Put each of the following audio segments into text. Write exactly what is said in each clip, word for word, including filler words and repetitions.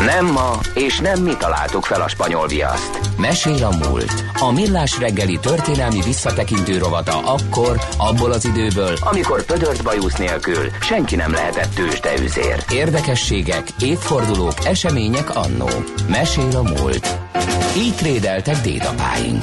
Nem ma, és nem mi találtuk fel a spanyol viaszt. Mesél a múlt. A Millás reggeli történelmi visszatekintő rovata akkor, abból az időből, amikor pödört bajusz nélkül senki nem lehetett tőzsdeüzér. Érdekességek, évfordulók, események annó. Mesél a múlt. Így trédeltek dédapáink.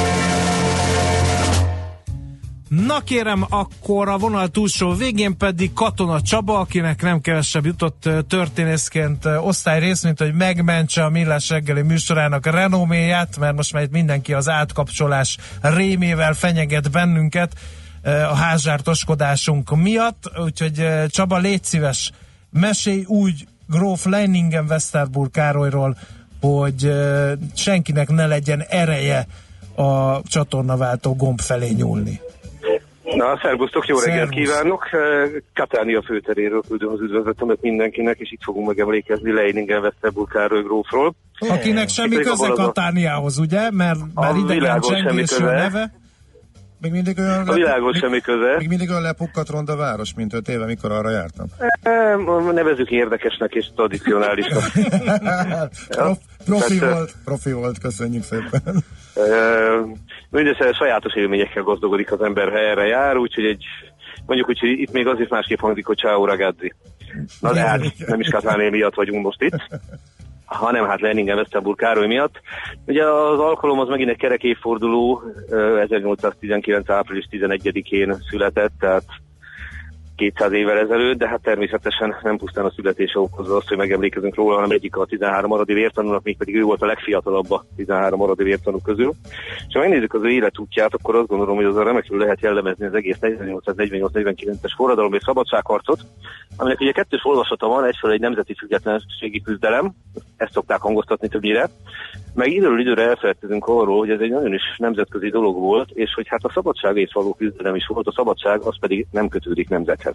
Na kérem, akkor a vonal túlsó végén pedig Katona Csaba, akinek nem kevesebb jutott történészként osztályrész, mint hogy megmentse a Millás reggeli műsorának a renoméját, mert most már itt mindenki az átkapcsolás rémével fenyeget bennünket a házsártoskodásunk miatt, úgyhogy Csaba, légy szíves, mesélj úgy gróf Leiningen-Westerburg Károlyról, hogy senkinek ne legyen ereje a csatornaváltó gomb felé nyúlni. Na, szervusztok, jó reggelt Szervusz. kívánok! Katánia főteréről küldöm az üdvözletemet mindenkinek, és itt fogunk megemlékezni Leiningen-Westerburg Károly grófról. Akinek semmi köze Katániához, ugye? Mert, mert idegen csengésű a neve. Még mindig olyan a világon semmi köze. Még mindig olyan lepukkat ronda város, mint öt éve, mikor arra jártam. E, nevezzük érdekesnek és tradicionálisnak. Prof, profi volt, profi volt, köszönjük szépen. Mindössze sajátos élményekkel gazdagodik az ember, ha erre jár, úgyhogy egy, mondjuk úgy, hogy itt még azért másképp hangzik, hogy ciao ragazzi. Na de hát nem is Katánia miatt vagyunk most itt, hanem hát Leiningen-Westerburg Károly miatt. Ugye az alkalom az megint egy kerek évforduló, ezernyolcszáztizenkilenc április tizenegyedikén született, tehát kétszáz évvel ezelőtt, de hát természetesen nem pusztán a születése okozza azt, hogy megemlékezünk róla, hanem egyik a tizenhárom aradi vértanúnak, még pedig ő volt a legfiatalabb a tizenhárom aradi vértanú közül. És ha megnézzük az ő életútját, akkor azt gondolom, hogy az a remekül lehet jellemezni az egész ezernyolcszáznegyvennyolc negyvenkilences forradalom és szabadságharcot, aminek ugye kettős olvasata van, egyfelől egy nemzeti függetlenségi küzdelem, ezt szokták hangoztatni többnyire, meg időről időre elfeledkezünk arról, hogy ez egy nagyon is nemzetközi dolog volt, és hogy hát a szabadságért való küzdelem is volt, a szabadság az pedig nem kötődik nemzethez.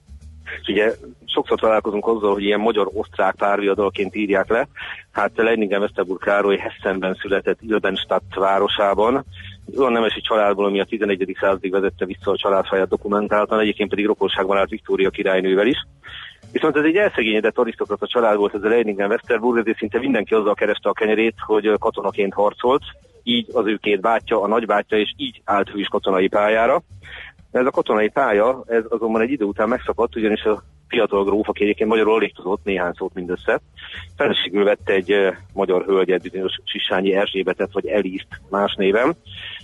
És ugye sokszor találkozunk azzal, hogy ilyen magyar-osztrák párviadalként írják le. Hát Leiningen-Westerburg Károly Hessenben született Ilbenstadt városában, egy olyan nemesi családból, ami a tizenegyedik századig vezette vissza a családfáját dokumentáltan, egyébként pedig rokonságban állt Viktória királynővel is. Viszont ez egy elszegényedett arisztokrata család volt, ez a Leiningen-Westerburg, ezért szinte mindenki azzal kereste a kenyerét, hogy katonaként harcolt, így az ő két bátyja, a nagybátyja, és így állt ő is katonai pályára. Ez a katonai pálya, ez azonban egy idő után megszakadt, ugyanis a fiatal gróf, aki egyébként magyarul alig tudott néhány szót mindössze, feleségül vette egy uh, magyar hölgyet, bizonyos Sissányi Erzsébetet, vagy Elízt más néven.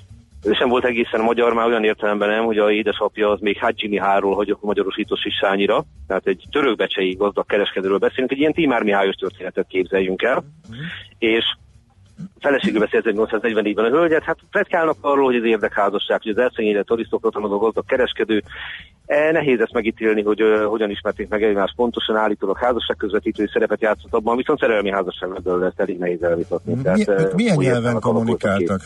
Ő sem volt egészen magyar, már olyan értelemben nem, hogy a édesapja az még Hadzsi Mihályról hagyott magyarosított Sissányira, tehát egy törökbecsei gazdag kereskedőről beszélünk, egy ilyen Tímár Mihályos történetet képzeljünk el, mm-hmm. és feleségül veszi ezernyolcszáznegyvennégyben a hölgyet, hát pletykálnak arról, hogy az érdekházasság, hogy az elszegényedett arisztokrata, az a gazdag kereskedő. E, nehéz ezt megítélni, hogy uh, hogyan ismerték meg egymást pontosan, állítólag házasságközvetítői szerepet játszott abban, viszont szerelmi házasság belőle ezt elég nehéz elvitatni. Mi, tehát, uh, milyen nyelven kommunikáltak?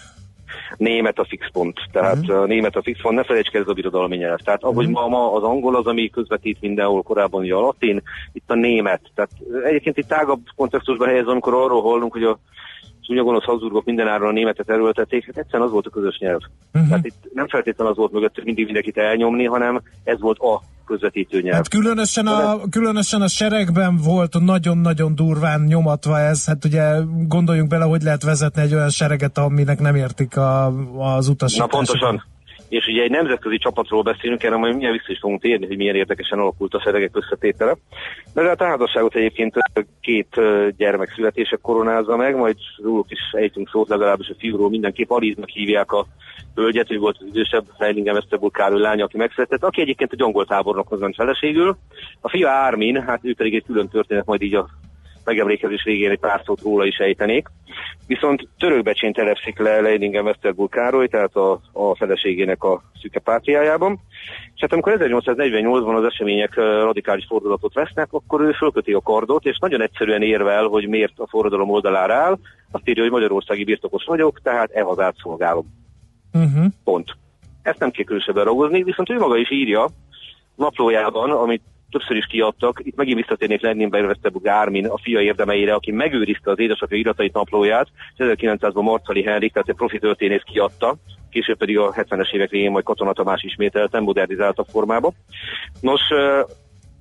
Német a fixpont, tehát uh-huh. a német a fixpont, ne felejtsd el, ez a birodalmi nyelv. Tehát ahogy uh-huh. ma, ma az angol az, ami közvetít mindenhol, korábban ugye a latin, itt a német. Tehát egyébként itt tágabb kontextusban helyezve, amikor arról hallunk, hogy a szúnyagonosz Habsburgok mindenáron a németet erőltették, hát egyszerűen az volt a közös nyelv. Uh-huh. Tehát itt nem feltétlenül az volt mögött, hogy mindig mindenkit elnyomni, hanem ez volt a közvetítő nyelv. Hát különösen a, különösen a seregben volt nagyon-nagyon durván nyomatva ez, hát ugye gondoljunk bele, hogy lehet vezetni egy olyan sereget, aminek nem értik a, az utasításokat. Na pontosan. És ugye egy nemzetközi csapatról beszélünk, erre majd mindjárt vissza is fogunk térni, hogy milyen érdekesen alakult a seregek összetétele. De hát a házasságot egyébként két gyermek születése koronázza meg, majd róluk is ejtünk szót, legalábbis a fiúról mindenképp. Alíznak hívják a hölgyet, ő volt az idősebb Leiningen-Westerburg Károly lánya, aki megszületett, aki egyébként egy angol tábornokhoz ment feleségül. A fia Ármin, hát ő pedig egy külön történet, majd így a megemlékezés végén egy pár szót róla is ejtenék. Viszont Törökbecsén telepszik le Leiningen-Westerburg Károly, tehát a, a feleségének a szüke pátriájában. És hát amikor ezernyolcszáznegyvennyolcban az események radikális fordulatot vesznek, akkor ő fölköti a kardot, és nagyon egyszerűen érvel, hogy miért a forradalom oldalára áll. Azt írja, hogy magyarországi birtokos vagyok, tehát e hazát szolgálom. Uh-huh. Pont. Ezt nem kell különösebben ragozni, viszont ő maga is írja naplójában, amit többször is kiadtak. Itt megint visszatérnék Leiningen-Westerburg Ármin a fia érdemeire, aki megőrizte az édesapja iratait, naplóját, és ezerkilencszázban Marcali Henrik, tehát egy profi történész kiadta, később pedig a hetvenes évek végén majd Katona Tamás ismételten, modernizáltabb formába. Nos,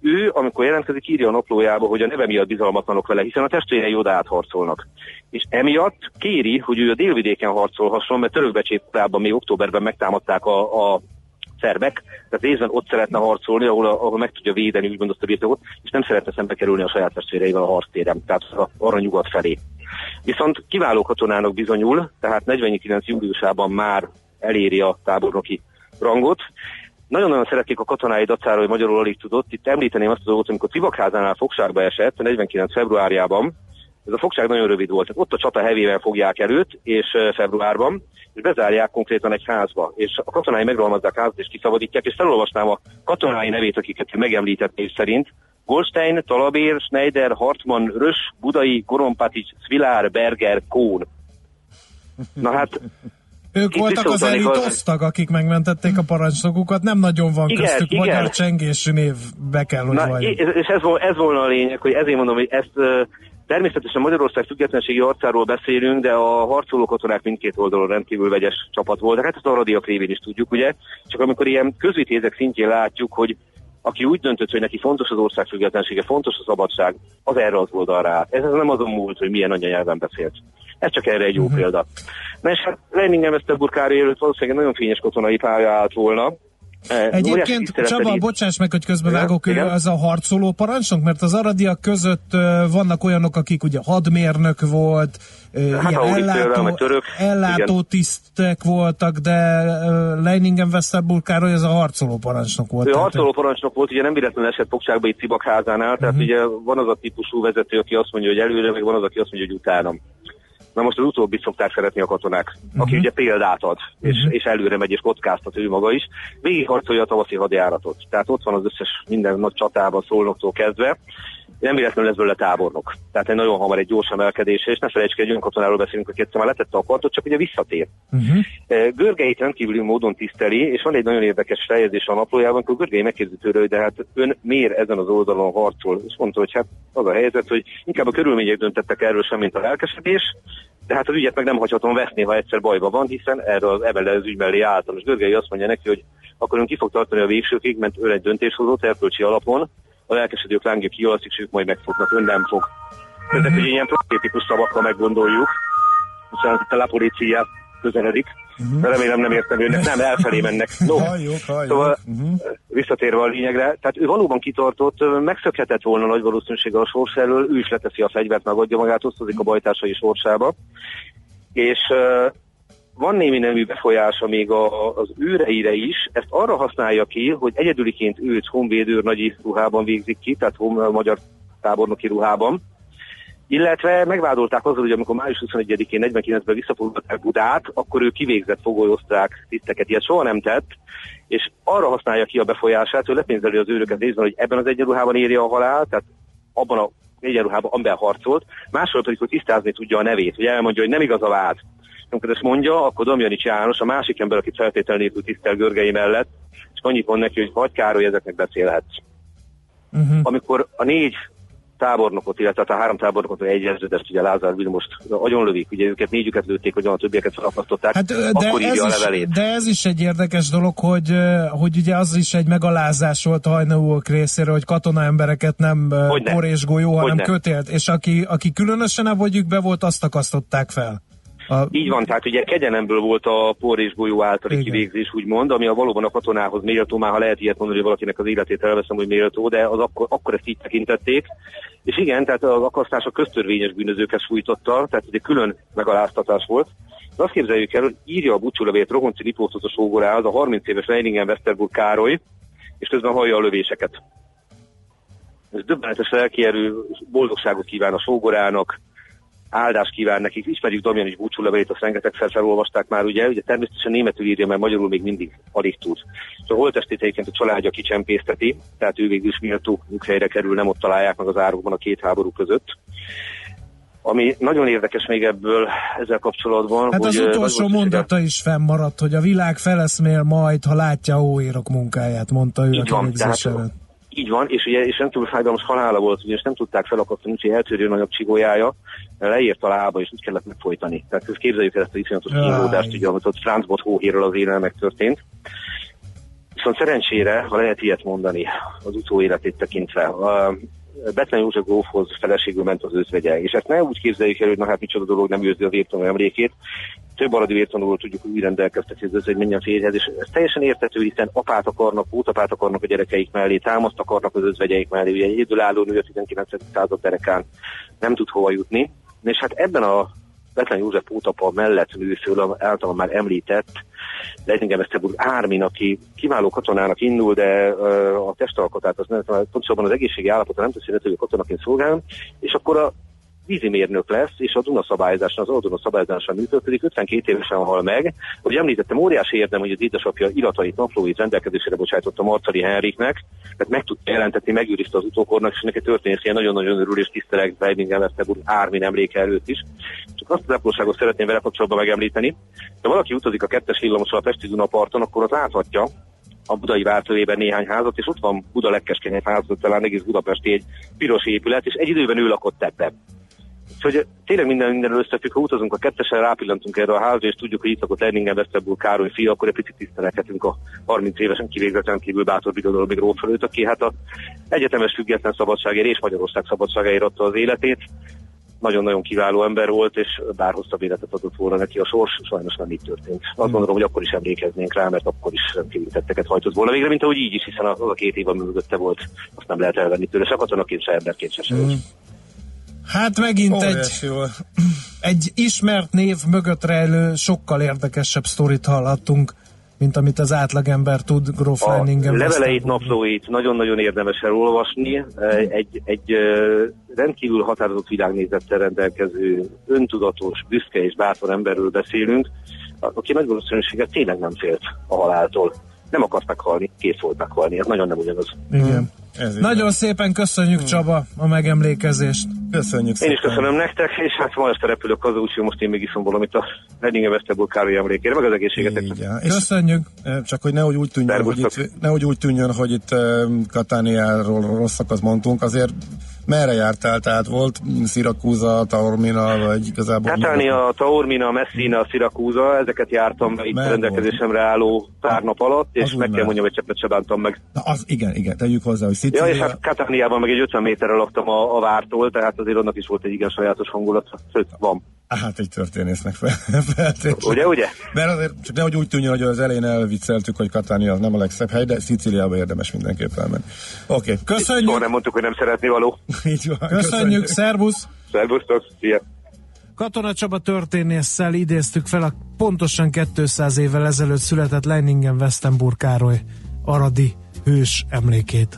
ő, amikor jelentkezik, írja a naplójába, hogy a neve miatt bizalmatlanok vele, hiszen a testvérei oda átharcolnak. És emiatt kéri, hogy ő a délvidéken harcolhasson, mert Törökbecsében még októberben megtámadták a, a szerbek, tehát részben ott szeretne harcolni, ahol, ahol meg tudja védeni úgymond azt a birtokot, és nem szeretne szembe kerülni a saját testvéreivel a harctéren, tehát arra nyugat felé. Viszont kiváló katonának bizonyul, tehát negyvenkilenc júliusában már eléri a tábornoki rangot. Nagyon-nagyon szerették a katonái dacára, hogy magyarul alig tudott. Itt említeném azt a dolgot, amikor Civakházánál fogságba esett negyvenkilenc februárjában. Ez a fogság nagyon rövid volt. Ott a csata hevével fogják előtt, és februárban, és bezárják konkrétan egy házba. És a katonái megrohalmazzák házat, és kiszabadítják, és felolvasnám a katonái nevét, akiket megemlített név szerint. Goldstein, Talabér, Schneider, Hartmann, Rös, Budai, Gorompatics, Szvilár, Berger, Kohn. Na hát... Ők voltak az elit osztag, akik megmentették a parancsnokukat, nem nagyon van igen, köztük igen. magyar csengésű név, be kell, hogy Na, és ez, ez volna a lényeg, hogy ezért mondom, hogy ezt természetesen Magyarország függetlenségi harcáról beszélünk, de a harcoló katonák mindkét oldalon rendkívül vegyes csapat voltak. Hát ezt a radiak révén is tudjuk, ugye? Csak amikor ilyen közvitézek szintjén látjuk, hogy aki úgy döntött, hogy neki fontos az ország függetlensége, fontos a szabadság, az erre az oldalra állt. Ez nem azon múlt, hogy milyen anyanyelven beszélt. Ez csak erre egy jó uh-huh. példa. Na és hát Leiningen-Westerburg Károly előtt valószínűleg nagyon fényes katonai pálya állt volna. Egyébként, Csaba, bocsáss meg, hogy közbevágok, ő az a harcoló parancsnok, mert az aradiak között vannak olyanok, akik ugye hadmérnök volt, hát, ilyen ellátó, török, ellátó tisztek voltak, de Leiningen-Westerburg Károly az a harcoló parancsnok volt. Ő a harcoló parancsnok volt, ugye nem véletlenül esett fogságba itt Civakházánál, tehát uh-huh. ugye van az a típusú vezető, aki azt mondja, hogy előre, meg van az, aki azt mondja, hogy utána. Na most az utóbbi szokták szeretni a katonák, uh-huh. aki ugye példát ad, és, uh-huh. és előre megy, és kockáztat ő maga is. Végig harcolja a tavaszi hadjáratot. Tehát ott van az összes minden nagy csatában, Szolnoktól kezdve. Nem véletlenül lesz belőle tábornok. Tehát egy nagyon hamar egy gyors emelkedése, és ne felejtsd ki, egy olyan katonáról beszélünk, aki egyszer már letette a partot, csak ugye visszatér. Uh-huh. Görgeit rendkívüli módon tiszteli, és van egy nagyon érdekes feljegyzés a naplójában, amikor Görgei megkérdezi tőle, hogy de hát ön miért ezen az oldalon harcol? És mondta, hogy hát az a helyzet, hogy inkább a körülmények döntettek erről sem, mint a lelkesedés, de hát az ügyet meg nem hagyhatom veszni, ha egyszer bajba van, hiszen erre az ebben az ügy mellé álltam. És Görgei azt mondja neki, hogy akkor ön ki fog tartani a végsőkig, mert ő egy döntéshozott erkölcsi alapon, a lelkesedők lángja kialaszik, és ők majd megfognak, ön nem fog. Tehát, uh-huh. hogy ilyen prototípus szavakkal meggondoljuk, hiszen a la polícia közeledik, uh-huh. de remélem nem értem őnek, nem, elfelé mennek. No. Halljuk, halljuk. Szóval uh-huh. visszatérve a lényegre, tehát ő valóban kitartott, megszökhetett volna nagy valószínűséggel a sors elől, ő is leteszi a fegyvert, megadja magát, osztozik a bajtársai sorsába, és uh, van némi nemű befolyása még a, az őreire is, ezt arra használja ki, hogy egyedüliként őt honvédőr nagyi ruhában végzik ki, tehát hon, magyar tábornoki ruhában, illetve megvádolták azzal, hogy amikor május huszonegyedikén negyvenkilencben visszafoglalták Budát, akkor ő kivégzett fogolyosztrák tiszteket, ilyet soha nem tett, és arra használja ki a befolyását, hogy lepénzeli az őröket részben, hogy ebben az egyenruhában érje a halál, tehát abban a egyenruhában, amiben harcolt, máshol pedig, hogy tisztázni tudja a nevét, hogy elmondja, hogy nem igaz a vád. Amikor ezt mondja, akkor Domjanics János, a másik ember, akit feltétel nélkül tisztel Görgei mellett, és annyit mond neki, hogy hagy Károly, ezeknek beszélhetsz. Uh-huh. Amikor a négy tábornokot, illetve a három tábornokot, vagy egy ezredest, ugye Lázár Vilmost agyonlövik, ugye őket négyüket lőtték, hogy a többieket felakasztották, hát, akkor írja a levelét. Is, de ez is egy érdekes dolog, hogy, hogy ugye az is egy megalázás volt a hajnalúak részéről, hogy katona embereket nem por és golyó, hanem kötélt, és aki, aki különösen a vegyükbe volt, azt akasztották fel. A... Így van, tehát ugye kegyelemből volt a por és golyó általi kivégzés, úgymond, ami a valóban a katonához méltó, már ha lehet ilyet mondani, hogy valakinek az életét elveszem, hogy méltó, de az akkor, akkor ezt így tekintették. És igen, tehát az akasztás a köztörvényes bűnözőket sújtotta, tehát ugye külön megaláztatás volt. De azt képzeljük el, hogy írja a búcsúlevét Rohonci Lipóthoz a sógorához, a harminc éves Leiningen-Westerburg Károly, és közben hallja a lövéseket. Ez döbbenetes lelkierő, boldogságot kíván a sógorának, áldást kíván nekik, ismerjük Damjanics búcsúlevelét, azt rengetegszer felolvasták már, ugye, ugye természetesen németül írja, mert magyarul még mindig alig tud. És a holttestét egyébként a családja kicsempészteti, tehát ő végül is méltó nyughelyre kerül, nem ott találják meg az árokban a két háború között. Ami nagyon érdekes még ebből ezzel kapcsolatban, hát hogy... az utolsó mondata is fennmaradt, hogy a világ feleszmél majd, ha látja a hóérok munkáját, mondta ő a kivégzés előtt. Így van, és ugye és rendkívül fájdalmas halála volt, ugyanis nem tudták felakasztani, úgyhogy eltörjön nagyobb csigójája, leért a lába, és úgy kellett megfojtani. Tehát képzeljük el ezt a iszonyatos kínlódást, ugye, amit ott Franz Bot hóhérről az élen megtörtént. És Viszont szerencsére, ha lehet ilyet mondani, az utóéletét tekintve, a Bethlen József grófhoz feleségül ment az özvegye, és ezt ne úgy képzeljük el, hogy na hát micsoda dolog, nem őrzi a vértanú emlékét. Több aradi vértanúról tudjuk, hogy úgy rendelkeztek, hogy az özvegy menjen férjhez, és ez teljesen érthető, hiszen apát akarnak, pótapát akarnak a gyerekeik mellé, támaszt akarnak az özvegyeik mellé, ugye egy egyedülálló nő a tizenkilencedik század derekán nem tud hova jutni, és hát ebben a Bethlen József pótapa mellett nő föl általán már említett Leitingen-Westerburg Ármin, aki kiváló katonának indul, de uh, a testalkatát, az nem, pontosabban az egészségi állapota nem teszi lehetővé katonaként szolgálni, és akkor a vízimérnök lesz, és a Duna szabályozáson, az Oldona szabályozáson működik, ötvenkét évesen hal meg. Ahogy említettem, óriási érdem, hogy az édesapja iratait, naplóit rendelkezésére bocsájtotta Marcali Henriknek, tehát meg tudta jelentetni, megőrizte az utókornak, és neki történészként nagyon-nagyon örül és tisztelek Leitingen-Westerburg Ármin emléke előtt is. Csak azt az apróságot szeretném vele kapcsolatban megemlíteni, ha valaki utazik a kettes villamossal a Pesti Dunaparton, akkor az láthatja a budai vártövében néhány házat, és ott van Buda legkeskenyebb házat, talán egész Budapesti egy piros épület, és egy időben ő lakott ebben. Úgyhogy tényleg minden mindenről összefügg, ha utazunk a kettesen, rápillantunk erre a házra, és tudjuk, hogy itt lakott Leitingen-Westerburg Károly fia, akkor egy picit tisztelekhetünk a harminc évesen kivégzett kívül bátor birodalmi gróf előtt, aki hát a egyetemes független szabadságért és Magyarország szabadságáért adta az életét. Nagyon-nagyon kiváló ember volt, és bár hosszabb életet adott volna neki a sors, sajnos nem így történt. Azt gondolom, hogy akkor is emlékeznénk rá, mert akkor is rendkívül tetteket hajtott volna végre, mint ahogy így is, hiszen az a két év, ami mögötte volt, azt nem lehet elvenni tőle, se katonaként, se emberként, se sem. Mm. Hát megint egy, egy ismert név mögött rejlő, sokkal érdekesebb sztorit hallhattunk, mint amit az átlagember tud Gróf Leiningen. A leveleit, naplóit nagyon-nagyon érdemes elolvasni. Egy, egy rendkívül határozott világnézettel rendelkező, öntudatos, büszke és bátor emberről beszélünk, aki nagy valószínűséggel tényleg nem félt a haláltól. Nem akart meghalni, kész volt meghalni. Ez nagyon nem ugyanaz. Igen. Ez nagyon igen. Szépen köszönjük, hmm. Csaba, a megemlékezést. Köszönjük szépen. Én is köszönöm nektek, és hát ma este repülök haza, úgyhogy most én még iszom valamit a Leitingen-Westerburg Károly emlékére, meg az egészségeteknek. Köszönjük. Csak hogy nehogy úgy tűnjön, hogy itt, nehogy úgy tűnjön, hogy itt Katániáról rosszakat mondtunk, azért merre jártál? Tehát volt Szirakúza, Taormina, vagy igazából... Katánia, Taormina, Messina, Szirakúza, ezeket jártam itt a rendelkezésemre álló pár nap alatt, és meg kell mondjam, hogy cseppet se bántam meg. Na az igen, igen, tegyük hozzá, hogy Szicília... Ja, és hát Katániában meg egy ötven méterre laktam a, a vártól, tehát azért annak is volt egy igen sajátos hangulat, sőt, van. Hát egy történésznek feltétlenül. Ugye, ugye? Mert azért csak nehogy úgy tűnjön, hogy az elején elvicceltük, hogy Katánia nem a legszebb hely, de Szicíliába érdemes mindenképp elmenni. Oké, okay. Köszönjük! Itt nem mondtuk, hogy nem szeretni való. Így van, köszönjük, köszönjük. Szervusz! Szervusztok, szia! Katona Csaba történésszel idéztük fel a pontosan kétszáz évvel ezelőtt született Leitingen-Westerburg Károly aradi hős emlékét.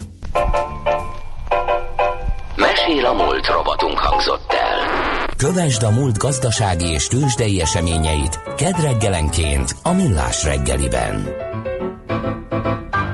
Mesél a múlt robotunk hangzott el. Kövesd a múlt gazdasági és tőzsdei eseményeit kedd reggelenként a Millás reggeliben.